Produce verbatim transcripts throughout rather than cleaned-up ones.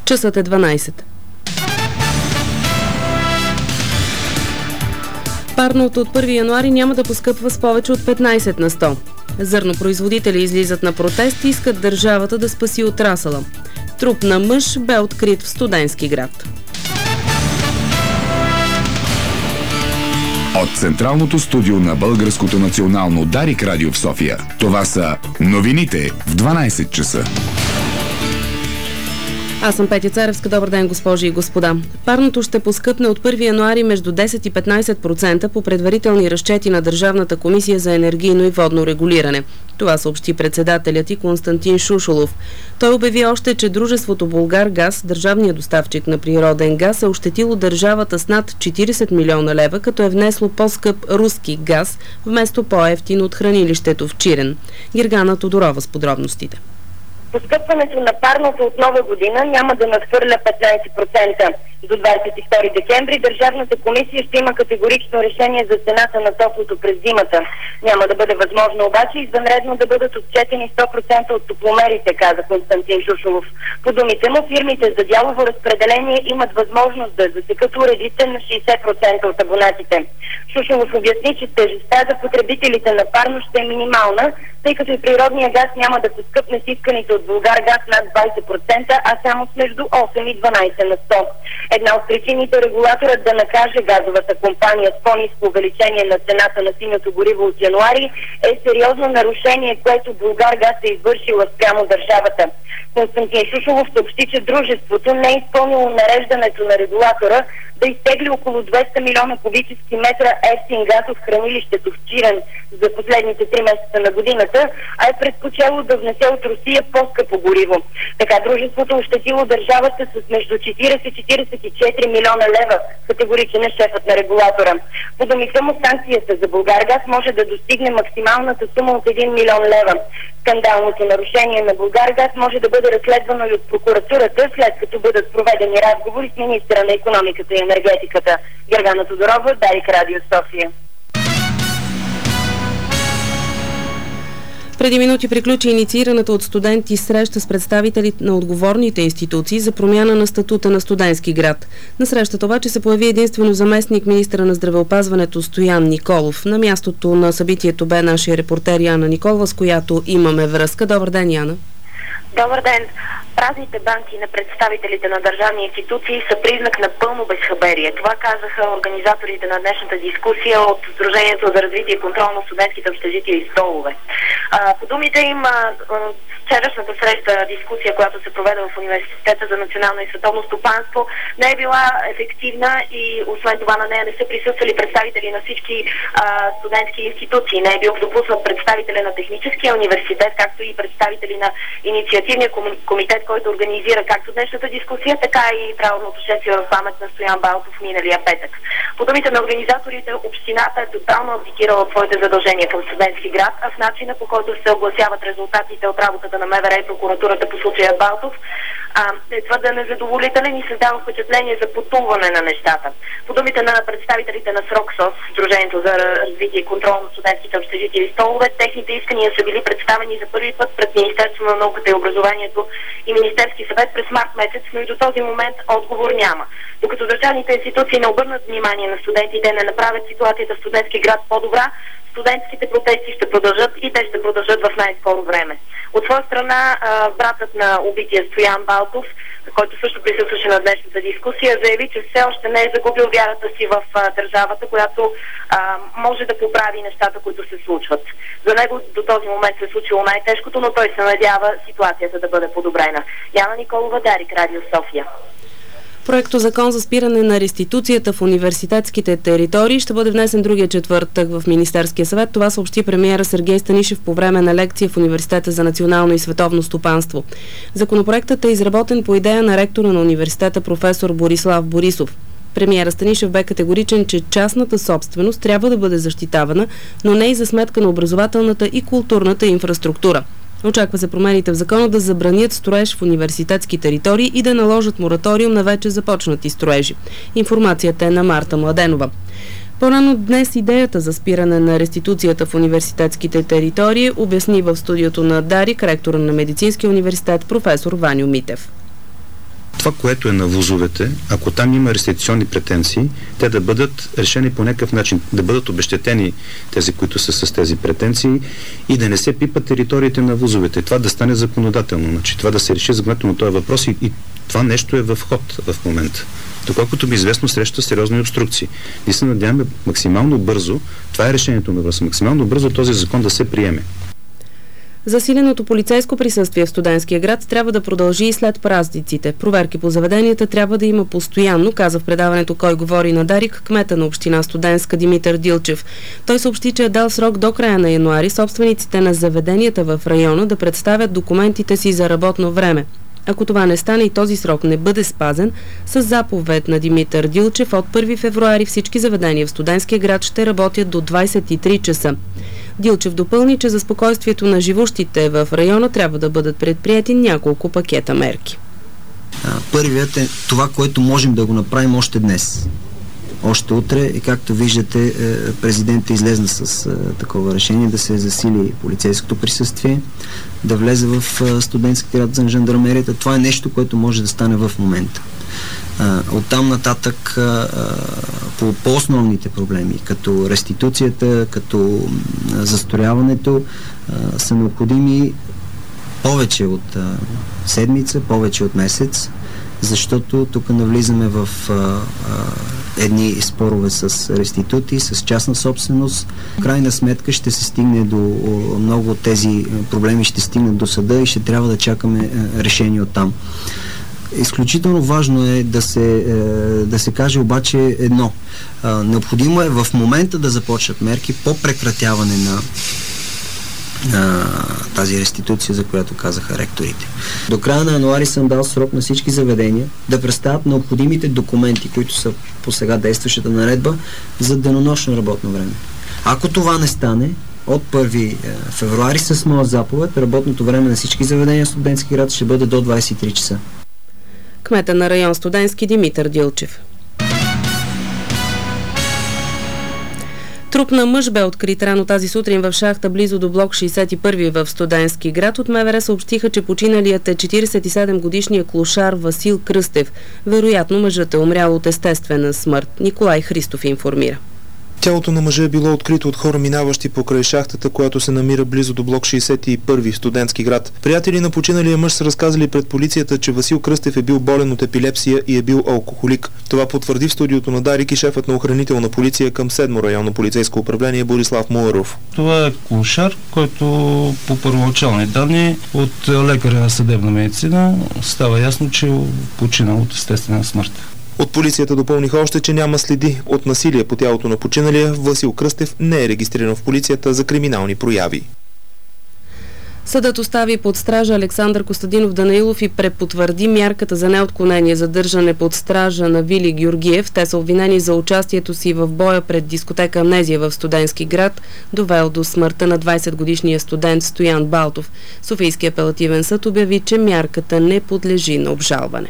Часът е дванайсет. Парното от първи януари няма да поскъпва с повече от петнайсет на сто. Зърнопроизводители излизат на протест и искат държавата да спаси отрасъла. Труп на мъж бе открит в Студентски град. От централното студио на Българското национално Дарик радио в София, това са новините в дванайсет часа. Аз съм Петя Царевска. Добър ден, госпожи и господа. Парното ще поскъпне от първи януари между десет и петнайсет процента по предварителни разчети на Държавната комисия за енергийно и водно регулиране. Това съобщи председателят и Константин Шушулов. Той обяви още, че дружеството Булгаргаз, държавният доставчик на природен газ, е ощетило държавата с над четирийсет милиона лева, като е внесло по-скъп руски газ, вместо по-евтин от хранилището в Чирен. Гергана Тодорова с подробностите. Поскъпването на парното от нова година няма да надхвърля петнайсет процента. До двадесет и втори декември Държавната комисия ще има категорично решение за цената на топлото през зимата. Няма да бъде възможно обаче извънредно да бъдат отчетени сто процента от топломерите, каза Константин Шушулов. По думите му, фирмите за дялово разпределение имат възможност да засекат уредите на шейсет процента от абонатите. Шушулов обясни, че тежестта за потребителите на парно ще е минимална, тъй като и природния газ няма да поскъпне с исканите от Булгаргаз над двадесет процента, а само с между осем и дванайсет на сто. Една от причините регулаторът да накаже газовата компания с по-ниско увеличение на цената на синьото гориво от януари е сериозно нарушение, което Булгаргаз е извършила спрямо държавата. Константин Шушулов съобщи, че дружеството не е изпълнило нареждането на регулатора да изтегли около двеста милиона кубически метра евтин газ от хранилището в Чирен за последните три месеца на годината, а е предпочело да внесе от Русия по-скъпо гориво. Така дружеството ощетило държавата с между четирийсет и четирийсет и четири милиона лева, категоричен е шефът на регулатора. По думите му, санкцията за Булгаргаз може да достигне максималната сума от един милион лева. Скандалното нарушение на Булгаргаз може да бъде разследвано и от прокуратурата, след като бъдат проведени разговори с министъра на икономиката и енергетиката. Гергана Тодорова, Дарик радио София. Преди минути приключи инициираната от студенти среща с представители на отговорните институции за промяна на статута на Студентски град. На срещата обаче се появи единствено заместник министъра на здравеопазването Стоян Николов. На мястото на събитието бе нашия репортер Яна Николова, с която имаме връзка. Добър ден, Яна. Добър ден. Празните банки на представителите на държавни институции са признак на пълно безхаберие. Това казаха организаторите на днешната дискусия от Сдружението за развитие и контрол на студентските общежития и столове. А, по думите им, а, вчерашната среща, дискусия, която се проведе в Университета за национално и световно стопанство, не е била ефективна и освен това на нея не са присъствали представители на всички а, студентски институции. Не е бил допуснат представители на Техническия университет, както и представители на инициативния комитет, който организира както днешната дискусия, така и правилното шествие в памет на Стоян Балтов миналия петък. По думите на организаторите, общината е тотално абдикирала от своите задължения към Студентски град, а в начина, по който се огласяват резултатите от работата на МВР и прокуратурата по случая Балтов, а, е твърде незадоволителен и създава впечатление за потулване на нещата. По думите на представителите на СРОКСОС, Сдружението за развитие и контрол на студентските общежития и столове, техните искания са били представени за първи път пред Министерството на науката и образованието и Министерски съвет през март месец, но и до този момент отговор няма. Докато държавните институции не обърнат внимание на студентите, не направят ситуацията в Студентски град по-добра, студентските протести ще продължат и те ще продължат в най-скоро време. От своя страна, братът на убития Стоян Балтов, който също присъстваше на днешната дискусия, заяви, че все още не е загубил вярата си в а, държавата, която а, може да поправи нещата, които се случват. За него до този момент се е случило най-тежкото, но той се надява ситуацията да бъде подобрена. Яна Николова, Дарик радио София. Проекто закон за спиране на реституцията в университетските територии ще бъде внесен другия четвъртък в Министерския съвет. Това съобщи премиера Сергей Станишев по време на лекция в Университета за национално и световно стопанство. Законопроектът е изработен по идея на ректора на университета професор Борислав Борисов. Премиера Станишев бе категоричен, че частната собственост трябва да бъде защитавана, но не и за сметка на образователната и културната инфраструктура. Очаква се промените в закона да забранят строеж в университетски територии и да наложат мораториум на вече започнати строежи. Информацията е на Марта Младенова. По-рано днес идеята за спиране на реституцията в университетските територии обясни в студиото на Дарик ректора на Медицинския университет професор Ваньо Митев. това, което е на вузовете, ако там има реституционни претенции, те да бъдат решени по някакъв начин, да бъдат обезщетени тези, които са с тези претенции и да не се пипат териториите на вузовете. Това да стане законодателно, значи това да се реши законодателно този въпрос и, и това нещо е в ход в момента. Доколкото ми известно, среща сериозни обструкции. Ние се надяваме максимално бързо, това е решението на въпроса, максимално бързо този закон да се приеме. Засиленото полицейско присъствие в Студентския град трябва да продължи и след празниците. Проверки по заведенията трябва да има постоянно, каза в предаването "Кой говори" на Дарик кмета на община Студентска Димитър Дилчев. Той съобщи, че е дал срок до края на януари собствениците на заведенията в района да представят документите си за работно време. Ако това не стане и този срок не бъде спазен, с заповед на Димитър Дилчев от първи февруари всички заведения в Студентския град ще работят до двадесет и три часа. Дилчев допълни, че за спокойствието на живущите в района трябва да бъдат предприети няколко пакета мерки. Първият е това, което можем да го направим още днес. Още утре и както виждате, президентът излезна с такова решение да се засили полицейското присъствие, да влезе в Студентския град за жандармерията. Това е нещо, което може да стане в момента. Оттам нататък по по-основните проблеми, като реституцията, като застрояването, са необходими повече от седмица, повече от месец, защото тук навлизаме в а, а, едни спорове с реститути, с частна собственост. В крайна сметка ще се стигне до о, много от тези проблеми, ще стигнат до съда и ще трябва да чакаме а, решение оттам. Изключително важно е да се, е, да се каже обаче едно. А, необходимо е в момента да започнат мерки по прекратяване на а, тази реституция, за която казаха ректорите. До края на януари съм дал срок на всички заведения да представят необходимите документи, които са по сега действащата наредба, за денонощно работно време. Ако това не стане, от първи февруари с моя заповед работното време на всички заведения в Студентски град ще бъде до двадесет и три часа. Кмета на район Студентски Димитър Дилчев. Труп на мъж бе открит рано тази сутрин в шахта близо до блок шейсет и първи в Студентски град. От МВР съобщиха, че починалият е четиридесет и седем годишния клошар Васил Кръстев. Вероятно мъжът е умрял от естествена смърт. Николай Христов информира. Тялото на мъжа е било открито от хора, минаващи покрай шахтата, която се намира близо до блок шейсет и първи в Студентски град. Приятели на починалия мъж са разказали пред полицията, че Васил Кръстев е бил болен от епилепсия и е бил алкохолик. Това потвърди в студиото на Дарик и шефът на охранителна полиция към седмо районно полицейско управление Борислав Муларов. Това е клошар, който по първоначални данни от лекаря на съдебна медицина става ясно, че е починал от естествена смърт. От полицията допълниха още, че няма следи от насилие по тялото на починалия. Васил Кръстев не е регистриран в полицията за криминални прояви. Съдът остави под стража Александър Костадинов Данаилов и препотвърди мярката за неотклонение задържане под стража на Вили Георгиев. Те са обвинени за участието си в боя пред дискотека Амнезия в Студентски град, довел до смъртта на двадесетгодишния студент Стоян Балтов. Софийски апелативен съд обяви, че мярката не подлежи на обжалване.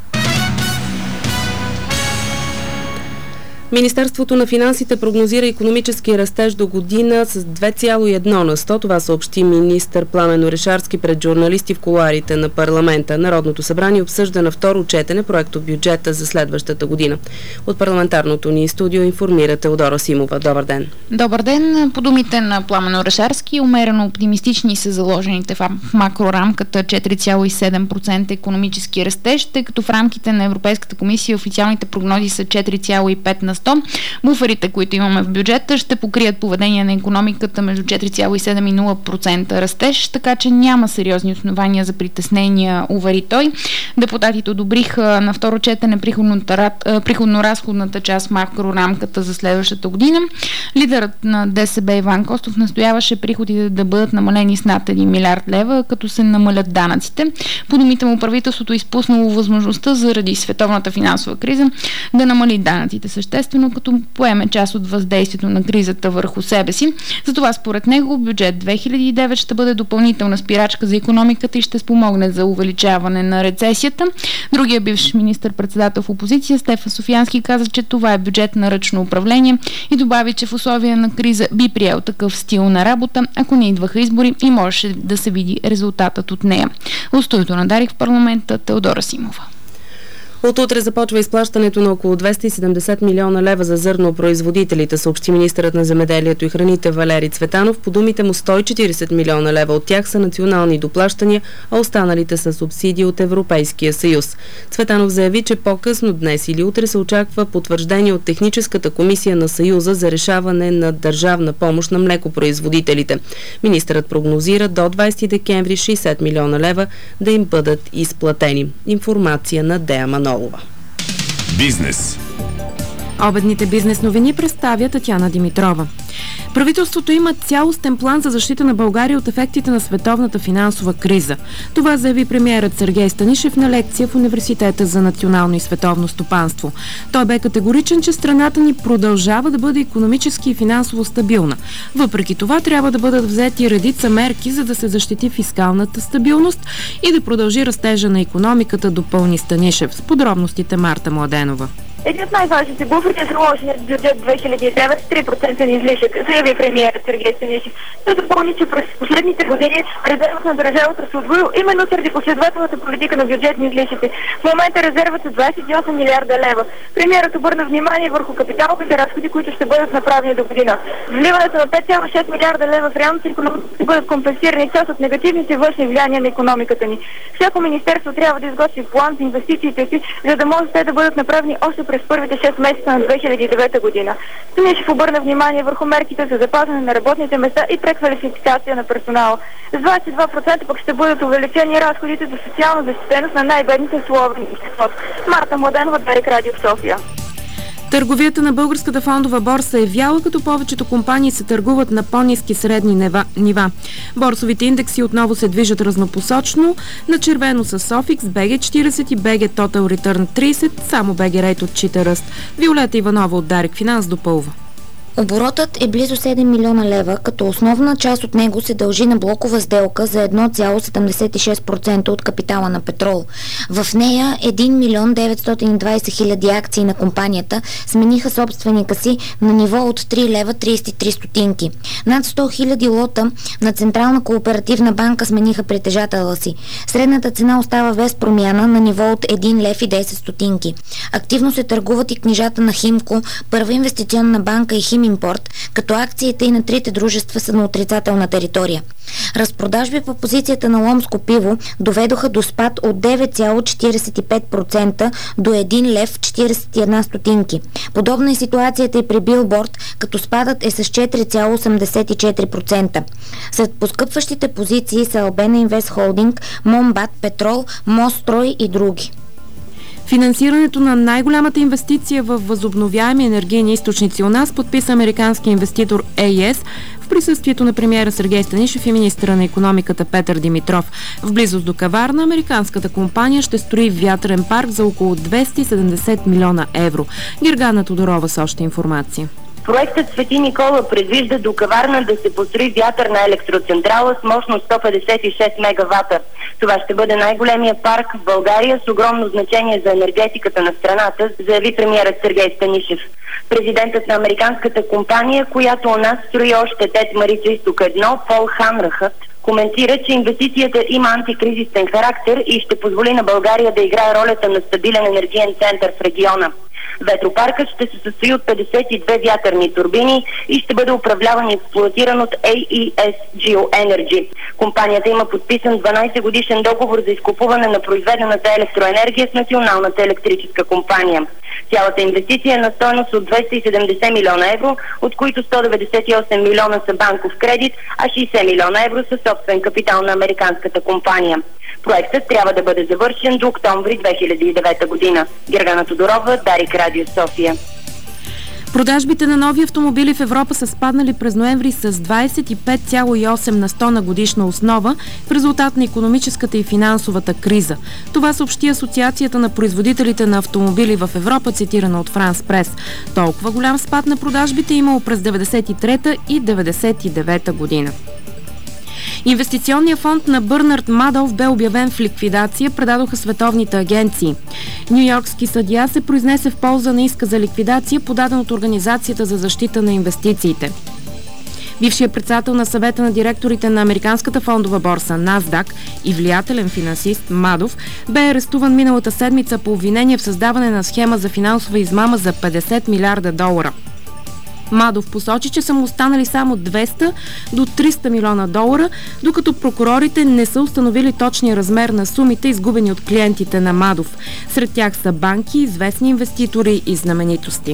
Министерството на финансите прогнозира икономически растеж до година с две цяло и едно на сто. Това съобщи министър Пламен Орешарски пред журналисти в кулоарите на парламента. Народното събрание обсъжда на второ четене проекто бюджета за следващата година. От парламентарното ни студио информира Теодора Симова. Добър ден. Добър ден. По думите на Пламен Орешарски, умерено оптимистични са заложените в макрорамката четири цяло и седем процента икономически растеж, тъй като в рамките на Европейската комисия официалните прогнози са четири цяло и пет на сто. Буферите, които имаме в бюджета, ще покрият поведение на икономиката между четири цяло и седем и нула процента растеж, така че няма сериозни основания за притеснения, увери той. Депутатите одобриха на второ четене приходно-разходната част макрорамката за следващата година. Лидерът на ДСБ Иван Костов настояваше приходите да бъдат намалени с над един милиард лева, като се намалят данъците. По думите му, правителството е изпуснало възможността заради световната финансова криза да намали данъците съществено, като поеме част от въздействието на кризата върху себе си. Затова според него бюджет две хиляди и девет ще бъде допълнителна спирачка за икономиката и ще спомогне за увеличаване на рецесията. Другия бивш министър-председател в опозиция Стефан Софиянски каза, че това е бюджет на ръчно управление и добави, че в условия на криза би приел такъв стил на работа, ако не идваха избори и можеше да се види резултатът от нея. От студиото на Дарик в парламента Теодора Симова. От утре започва изплащането на около двеста и седемдесет милиона лева за зърнопроизводителите, съобщи министърът на земеделието и храните Валери Цветанов. По думите му сто и четиридесет милиона лева от тях са национални доплащания, а останалите са субсидии от Европейския съюз. Цветанов заяви, че по-късно днес или утре се очаква потвърждение от Техническата комисия на Съюза за решаване на държавна помощ на млекопроизводителите. Министърът прогнозира до двадесети декември шейсет милиона лева да им бъдат изплатени. Информация на Дея Манолова. Бизнес. Обедните бизнес новини представя Татяна Димитрова. Правителството има цялостен план за защита на България от ефектите на световната финансова криза. Това заяви премиерът Сергей Станишев на лекция в Университета за национално и световно стопанство. Той бе категоричен, че страната ни продължава да бъде икономически и финансово стабилна. Въпреки това трябва да бъдат взети редица мерки, за да се защити фискалната стабилност и да продължи растежа на икономиката, допълни Станишев. С подробностите Марта Младенова. Един от най-важните буфери е заложеният бюджет две хиляди и девет с три процента излишък, заяви премиерът Сергей Станишев. Той допълни, че през последните години резервът на държавата се удвоил именно заради последователната политика на бюджетни излишъци. В момента резервът е двадесет и осем милиарда лева. Премиерът обърна внимание върху капиталовите разходи, които ще бъдат направени до година. Вливането на пет цяло и шест милиарда лева в реалната икономика ще бъдат компенсирани част от негативните външни влияния на икономиката ни. Всяко министерство трябва да изготви план за инвестициите си, за да може те да бъдат направени още през първите шест месеца на две хиляди и девета година. Станишев обърна внимание върху мерките за запазване на работните места и преквалификация на персонала. С двадесет и два процента пък ще бъдат увеличени разходите за социална защитеност на най-бедните слоеве на обществото. Марта Младенова, Дарик Радио в София. Търговията на Българската фондова борса е вяла, като повечето компании се търгуват на по-ниски средни нива. Борсовите индекси отново се движат разнопосочно. На червено са Софикс, БГ четиридесет и БГ Total Return тридесет, само БГ Рейт отчита ръст. Виолета Иванова от Дарик Финанс допълва. Оборотът е близо седем милиона лева, като основна част от него се дължи на блокова сделка за едно цяло седемдесет и шест процента от капитала на Петрол. В нея един милион деветстотин и двадесет хиляди акции на компанията смениха собственика си на ниво от три лева тридесет и три стотинки. Над сто хиляди лота на Централна кооперативна банка смениха притежателя си. Средната цена остава без промяна на ниво от един лев и десет стотинки. Активно се търгуват и книжата на Химко, Първа инвестиционна банка и Хим Импорт, като акциите и на трите дружества са на отрицателна територия. Разпродажби по позицията на Ломско пиво доведоха до спад от девет цяло четиридесет и пет процента до един лев четиридесет и една стотинки. Подобна е ситуацията и при Билборд, като спадът е с четири цяло осемдесет и четири процента. Сред поскъпващите позиции са Албена Инвест Холдинг, Момбат, Петрол, Мострой и други. Финансирането на най-голямата инвестиция в възобновяеми енергийни източници у нас подписа американски инвеститор ей ес в присъствието на премиера Сергей Станишев и министъра на икономиката Петър Димитров. В близост до Каварна американската компания ще строи вятърен парк за около двеста и седемдесет милиона евро. Гергана Тодорова с още информация. Проектът Свети Никола предвижда до Каварна да се построи вятърна електроцентрала с мощност сто петдесет и шест мегавата. Това ще бъде най-големия парк в България с огромно значение за енергетиката на страната, заяви премиерът Сергей Станишев. Президентът на американската компания, която у нас строи още ТЕЦ Марица Изток едно, Пол Ханрахът, коментира, че инвестицията има антикризисен характер и ще позволи на България да играе ролята на стабилен енергиен център в региона. Ветропаркът ще се състои от петдесет и две вятърни турбини и ще бъде управляван и експлоатиран от ей и ес Geoenergy. Компанията има подписан дванадесет годишен договор за изкупуване на произведената електроенергия с Националната електрическа компания. Цялата инвестиция е на стойност от двеста и седемдесет милиона евро, от които сто деветдесет и осем милиона са банков кредит, а шейсет милиона евро са собствен капитал на американската компания. Проектът трябва да бъде завършен до октомври две хиляди и девета година. Гергана Тодорова, Дарик Радио София. Продажбите на нови автомобили в Европа са спаднали през ноември с двадесет и пет цяло и осем на сто на годишна основа в резултат на икономическата и финансовата криза. Това съобщи Асоциацията на производителите на автомобили в Европа, цитирана от Франс Прес. Толкова голям спад на продажбите имало през деветдесет и трета и деветдесет и девета година. Инвестиционният фонд на Бърнард Мадолф бе обявен в ликвидация, предадоха световните агенции. Нюйоркски съдия се произнесе в полза на иска за ликвидация, подаден от Организацията за защита на инвестициите. Бившият председател на съвета на директорите на американската фондова борса NASDAQ и влиятелен финансист Мадов бе арестуван миналата седмица по обвинение в създаване на схема за финансова измама за петдесет милиарда долара. Мадов посочи, че са му останали само двеста до триста милиона долара, докато прокурорите не са установили точния размер на сумите, изгубени от клиентите на Мадов. Сред тях са банки, известни инвеститори и знаменитости.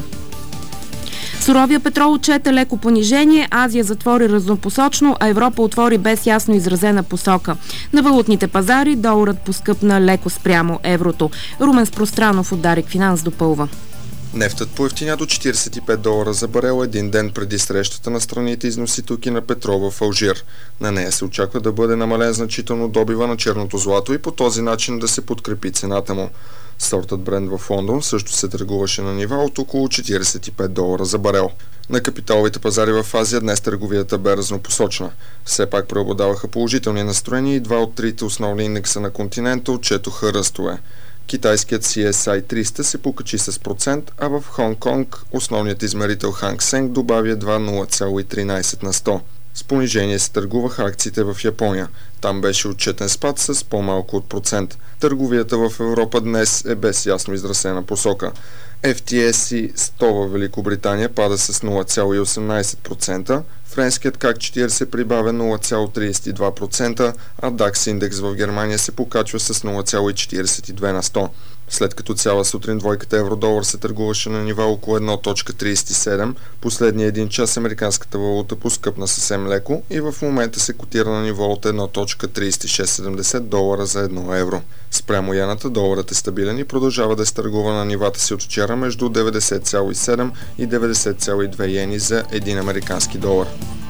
Суровия петрол отчете леко понижение, Азия затвори разнопосочно, а Европа отвори без ясно изразена посока. На валутните пазари доларът поскъпна леко спрямо еврото. Румен Спространов от Дарик Финанс допълва. Нефтът поевтиня до четиридесет и пет долара за барел един ден преди срещата на страните износителки на петрол в Алжир. На нея се очаква да бъде намален значително добива на черното злато и по този начин да се подкрепи цената му. Сортът Брент в Лондон също се търгуваше на нива от около четиридесет и пет долара за барел. На капиталовите пазари в Азия днес търговията бе разнопосочна. Все пак преобладаваха положителни настроения и два от трите основни индекса на континента отчетоха ръстове. Китайският Си Ес Ай триста се покачи с процент, а в Хонг-Конг основният измерител Ханг Сенг добави едва нула цяло и тринадесет на сто. С понижение се търгуваха акциите в Япония. Там беше отчетен спад с по-малко от процент. Търговията в Европа днес е без ясно изразена посока. Еф Ти Ес И сто в Великобритания пада с нула цяло и осемнадесет процента, френският Как четиридесет прибавя нула цяло тридесет и два процента, а Дакс индекс в Германия се покачва с нула цяло и четиридесет и две на сто. След като цяла сутрин двойката евро-долар се търгуваше на нива около едно цяло тридесет и седем, последния един час американската валута поскъпна съвсем леко и в момента се котира на ниво от едно цяло тридесет и шест седемдесет долара за едно евро. Спрямо яната доларът е стабилен и продължава да се търгува на нивата си от вчера между деветдесет цяло и седем и деветдесет цяло и две йени за един американски долар.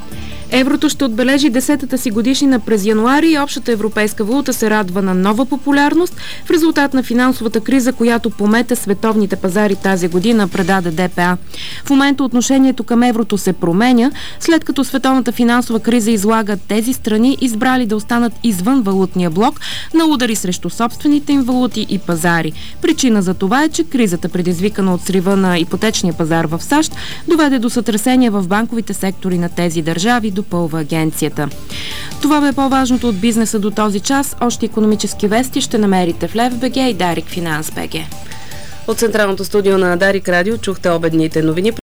Еврото ще отбележи десетата си годишнина през януари и общата европейска валута се радва на нова популярност в резултат на финансовата криза, която помете световните пазари тази година, предаде Д П А. В момента отношението към еврото се променя, след като световната финансова криза излага тези страни, избрали да останат извън валутния блок, на удари срещу собствените им валути и пазари. Причина за това е, че кризата, предизвикана от срива на ипотечния пазар в САЩ, доведе до сътресения в банковите сектори на тези държави, допълва агенцията. Това бе по-важното от бизнеса до този час. Още икономически вести ще намерите в Лев точка Б Г и Дарик Финанс точка Б Г. От централното студио на Дарик Радио чухте обедните новини.